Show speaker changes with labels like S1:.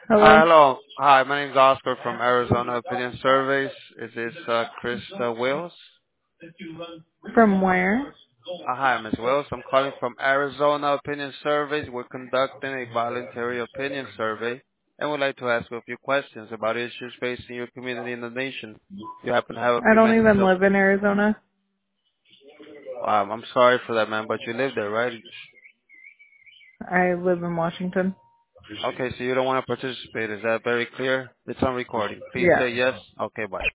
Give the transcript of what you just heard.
S1: Hi,
S2: Hello.
S1: hello. Hi, my name is Oscar from Arizona Opinion Surveys. Is this Chris Wills?
S2: From where?
S1: Hi, Ms. Wills. I'm calling from Arizona Opinion Surveys. We're conducting a voluntary opinion survey and would like to ask you a few questions about issues facing your community in the nation. You happen to have a
S2: I
S1: few
S2: don't
S1: minutes
S2: even
S1: to...
S2: live in Arizona.
S1: I'm sorry for that, man, but you live there, right?
S2: I live in Washington.
S1: Okay, so you don't want to participate. Is that very clear? It's on recording. Please
S2: Yeah.
S1: say yes. Okay, bye.